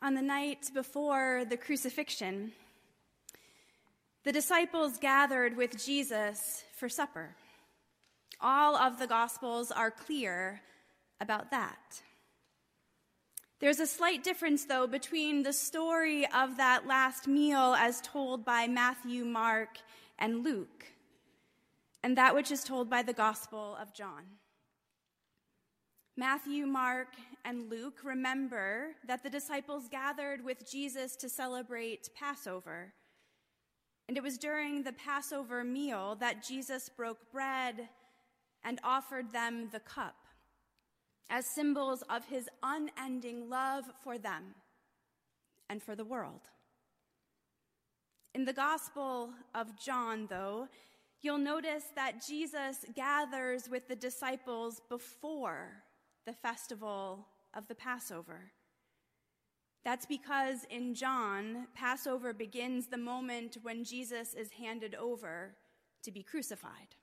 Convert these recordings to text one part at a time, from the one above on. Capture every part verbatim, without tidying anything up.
On the night before the crucifixion, the disciples gathered with Jesus for supper. All of the Gospels are clear about that. There's a slight difference, though, between the story of that last meal as told by Matthew, Mark, and Luke, and that which is told by the Gospel of John. Matthew, Mark, and Luke remember that the disciples gathered with Jesus to celebrate Passover. And it was during the Passover meal that Jesus broke bread and offered them the cup as symbols of his unending love for them and for the world. In the Gospel of John, though, you'll notice that Jesus gathers with the disciples before the festival of the Passover. That's because in John, Passover begins the moment when Jesus is handed over to be crucified.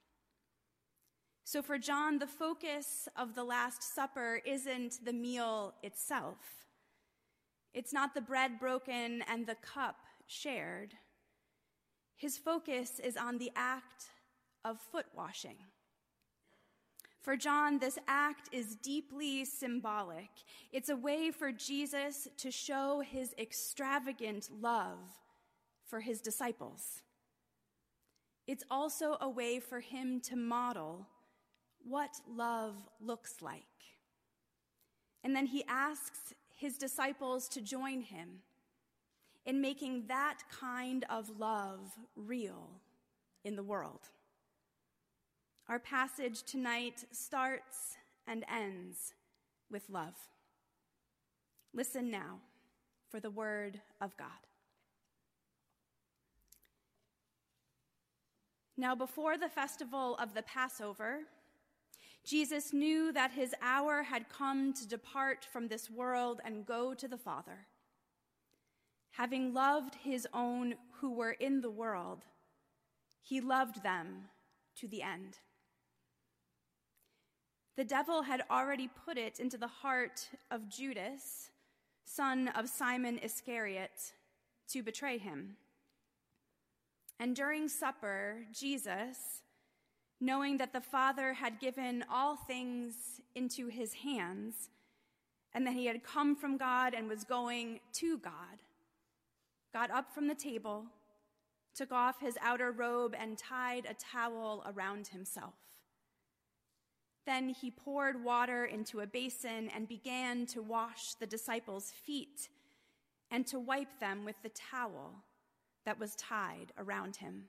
So for John, the focus of the Last Supper isn't the meal itself. It's not the bread broken and the cup shared. His focus is on the act of foot washing. For John, this act is deeply symbolic. It's a way for Jesus to show his extravagant love for his disciples. It's also a way for him to model what love looks like. And then he asks his disciples to join him in making that kind of love real in the world. Our passage tonight starts and ends with love. Listen now for the word of God. Now, before the festival of the Passover, Jesus knew that his hour had come to depart from this world and go to the Father. Having loved his own who were in the world, he loved them to the end. The devil had already put it into the heart of Judas, son of Simon Iscariot, to betray him. And during supper, Jesus, knowing that the Father had given all things into his hands, and that he had come from God and was going to God, got up from the table, took off his outer robe, and tied a towel around himself. Then he poured water into a basin and began to wash the disciples' feet and to wipe them with the towel that was tied around him.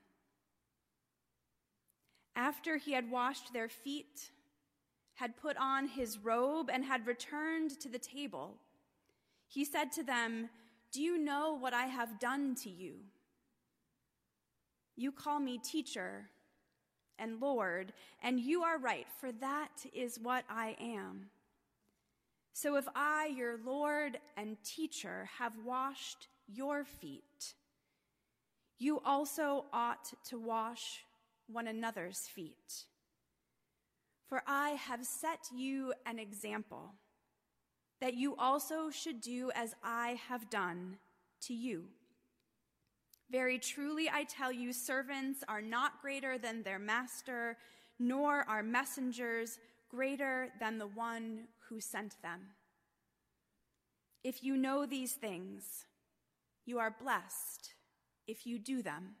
After he had washed their feet, had put on his robe, and had returned to the table, he said to them, "Do you know what I have done to you? You call me teacher and Lord, and you are right, for that is what I am. So if I, your Lord and teacher, have washed your feet, you also ought to wash one another's feet. For I have set you an example, that you also should do as I have done to you. Very truly, I tell you, servants are not greater than their master, nor are messengers greater than the one who sent them. If you know these things, you are blessed if you do them.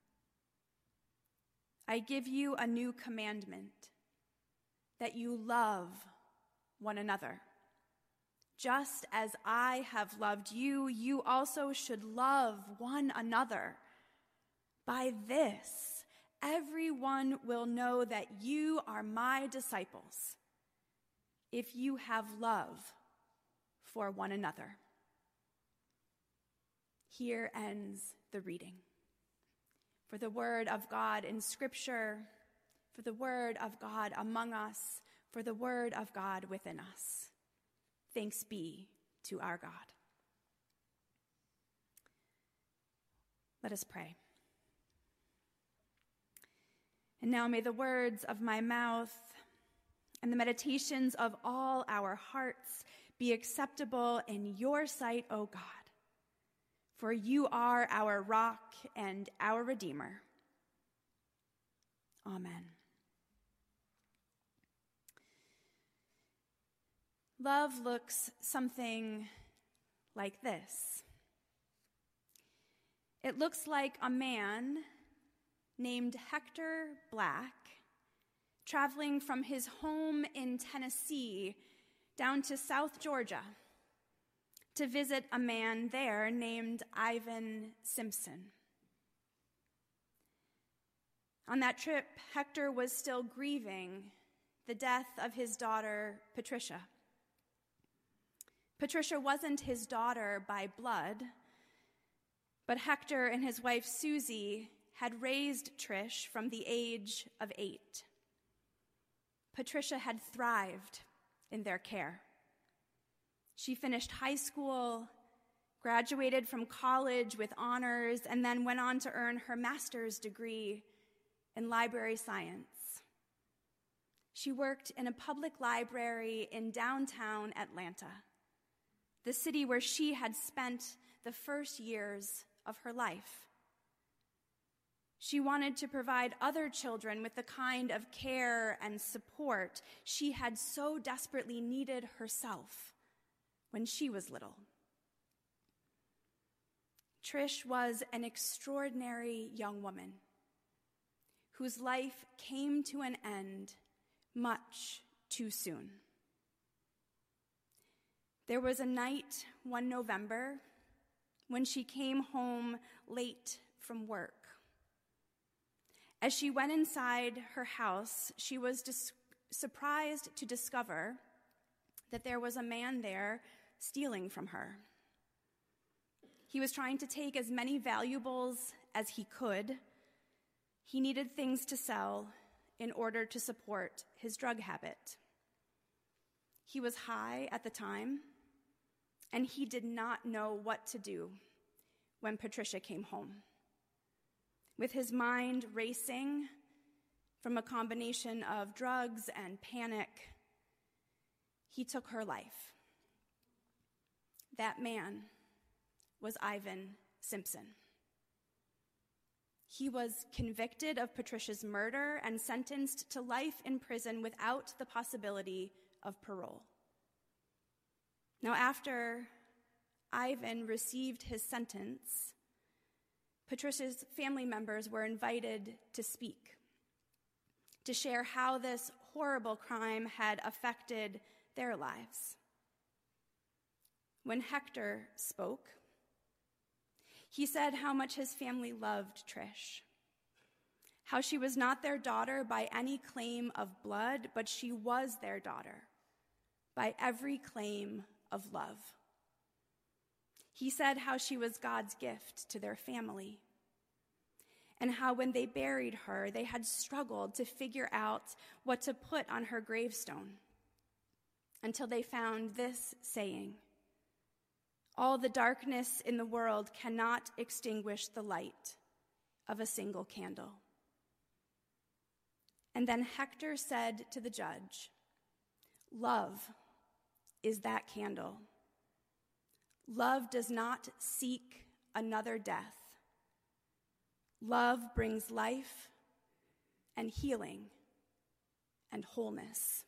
I give you a new commandment, that you love one another. Just as I have loved you, you also should love one another. By this, everyone will know that you are my disciples, if you have love for one another." Here ends the reading. For the word of God in Scripture, for the word of God among us, for the word of God within us. Thanks be to our God. Let us pray. And now may the words of my mouth and the meditations of all our hearts be acceptable in your sight, O God, for you are our rock and our Redeemer. Amen. Love looks something like this. It looks like a man named Hector Black traveling from his home in Tennessee down to South Georgia to visit a man there named Ivan Simpson. On that trip, Hector was still grieving the death of his daughter, Patricia. Patricia wasn't his daughter by blood, but Hector and his wife, Susie, had raised Trish from the age of eight. Patricia had thrived in their care. She finished high school, graduated from college with honors, and then went on to earn her master's degree in library science. She worked in a public library in downtown Atlanta, the city where she had spent the first years of her life. She wanted to provide other children with the kind of care and support she had so desperately needed herself when she was little. Trish was an extraordinary young woman whose life came to an end much too soon. There was a night one November when she came home late from work. As she went inside her house, she was dis- surprised to discover that there was a man there stealing from her. He was trying to take as many valuables as he could. He needed things to sell in order to support his drug habit. He was high at the time, and he did not know what to do when Patricia came home. With his mind racing from a combination of drugs and panic, he took her life. That man was Ivan Simpson. He was convicted of Patricia's murder and sentenced to life in prison without the possibility of parole. Now, after Ivan received his sentence, Patricia's family members were invited to speak, to share how this horrible crime had affected their lives. When Hector spoke, he said how much his family loved Trish, how she was not their daughter by any claim of blood, but she was their daughter by every claim of love. He said how she was God's gift to their family, and how when they buried her, they had struggled to figure out what to put on her gravestone until they found this saying: "All the darkness in the world cannot extinguish the light of a single candle." And then Hector said to the judge, "Love is that candle. Love does not seek another death. Love brings life and healing and wholeness."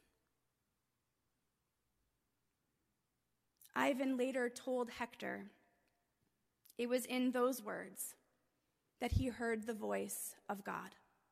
Ivan later told Hector it was in those words that he heard the voice of God.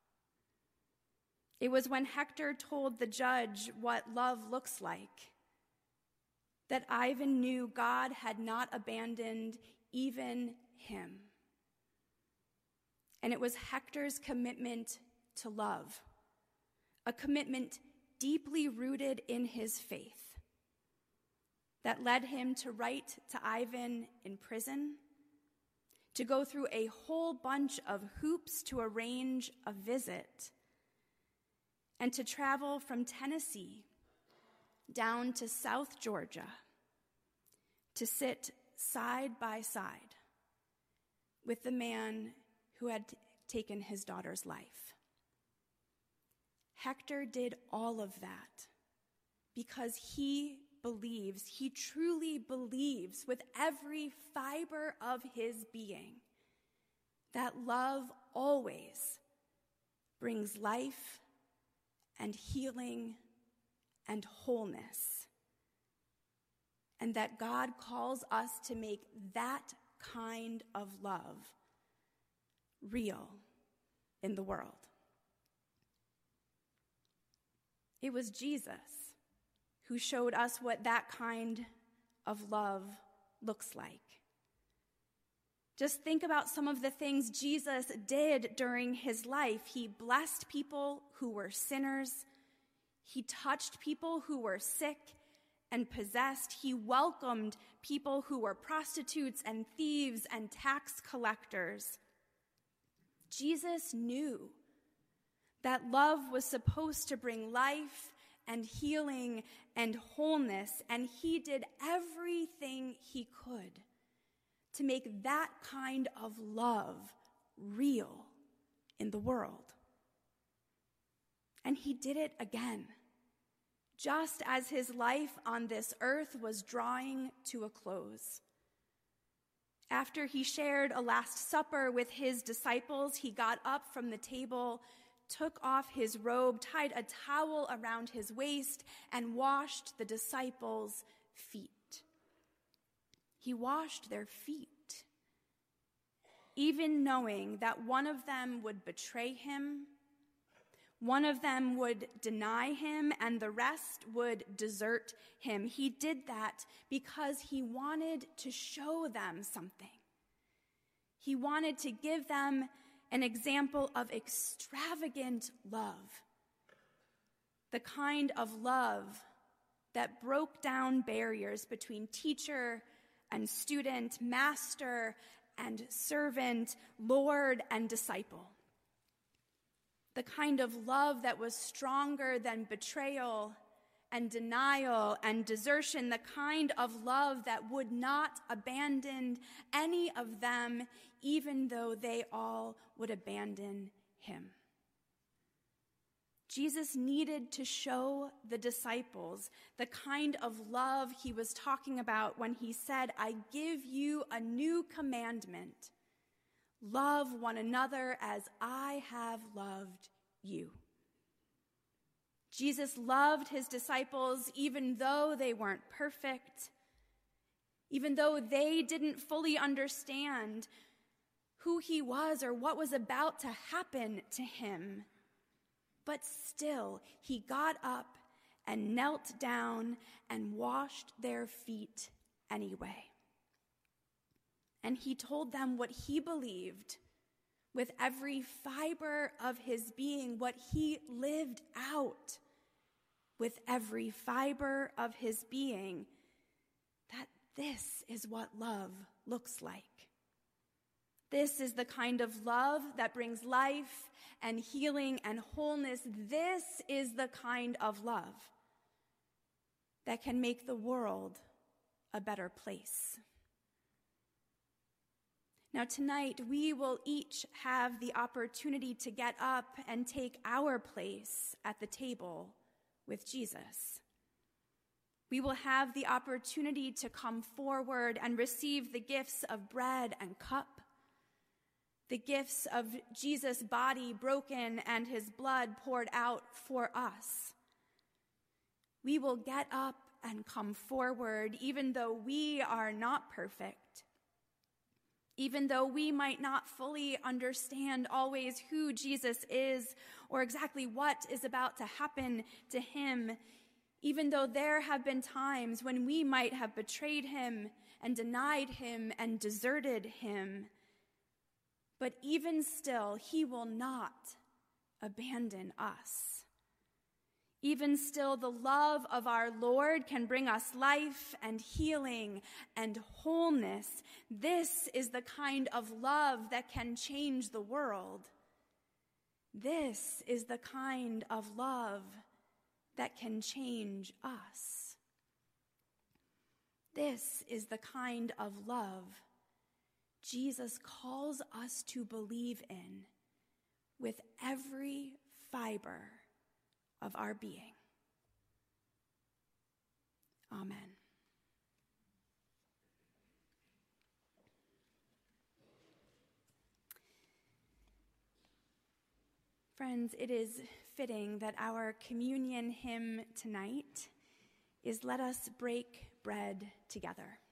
It was when Hector told the judge what love looks like that Ivan knew God had not abandoned even him. And it was Hector's commitment to love, a commitment deeply rooted in his faith, that led him to write to Ivan in prison, to go through a whole bunch of hoops to arrange a visit, and to travel from Tennessee down to South Georgia to sit side by side with the man who had t- taken his daughter's life. Hector did all of that because he believes, he truly believes with every fiber of his being that love always brings life and healing and wholeness, and that God calls us to make that kind of love real in the world. It was Jesus who showed us what that kind of love looks like. Just think about some of the things Jesus did during his life. He blessed people who were sinners. He touched people who were sick and possessed. He welcomed people who were prostitutes and thieves and tax collectors. Jesus knew that love was supposed to bring life and healing and wholeness, and he did everything he could to make that kind of love real in the world. And he did it again, just as his life on this earth was drawing to a close. After he shared a Last Supper with his disciples, he got up from the table, took off his robe, tied a towel around his waist, and washed the disciples' feet. He washed their feet, even knowing that one of them would betray him, one of them would deny him, and the rest would desert him. He did that because he wanted to show them something. He wanted to give them an example of extravagant love, the kind of love that broke down barriers between teacher and student, master and servant, Lord and disciple. The kind of love that was stronger than betrayal and denial and desertion, the kind of love that would not abandon any of them, even though they all would abandon him. Jesus needed to show the disciples the kind of love he was talking about when he said, "I give you a new commandment. Love one another as I have loved you." Jesus loved his disciples even though they weren't perfect, even though they didn't fully understand who he was or what was about to happen to him. But still, he got up and knelt down and washed their feet anyway. And he told them what he believed with every fiber of his being, what he lived out with every fiber of his being, that this is what love looks like. This is the kind of love that brings life and healing and wholeness. This is the kind of love that can make the world a better place. Now tonight, we will each have the opportunity to get up and take our place at the table with Jesus. We will have the opportunity to come forward and receive the gifts of bread and cup, the gifts of Jesus' body broken and his blood poured out for us. We will get up and come forward even though we are not perfect, even though we might not fully understand always who Jesus is or exactly what is about to happen to him, even though there have been times when we might have betrayed him and denied him and deserted him. But even still, he will not abandon us. Even still, the love of our Lord can bring us life and healing and wholeness. This is the kind of love that can change the world. This is the kind of love that can change us. This is the kind of love Jesus calls us to believe in with every fiber of our being. Amen. Friends, it is fitting that our communion hymn tonight is "Let Us Break Bread Together."